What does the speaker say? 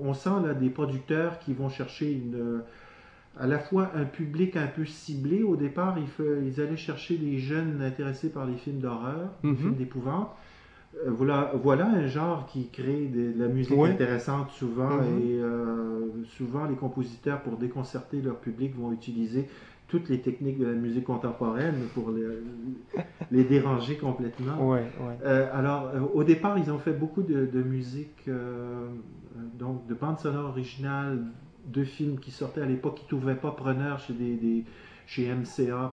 on sent là des producteurs qui vont chercher à la fois un public un peu ciblé. Au départ, ils allaient chercher des jeunes intéressés par les films d'horreur, les films Mhm. d'épouvante. Voilà un genre qui crée de la musique Oui. intéressante souvent Mhm. et souvent les compositeurs pour déconcerter leur public vont utiliser toutes les techniques de la musique contemporaine pour les déranger complètement. Ouais, ouais. Au départ, ils ont fait beaucoup de musique, donc de bandes sonores originales de films qui sortaient à l'époque qui ne trouvaient pas preneur chez chez MCA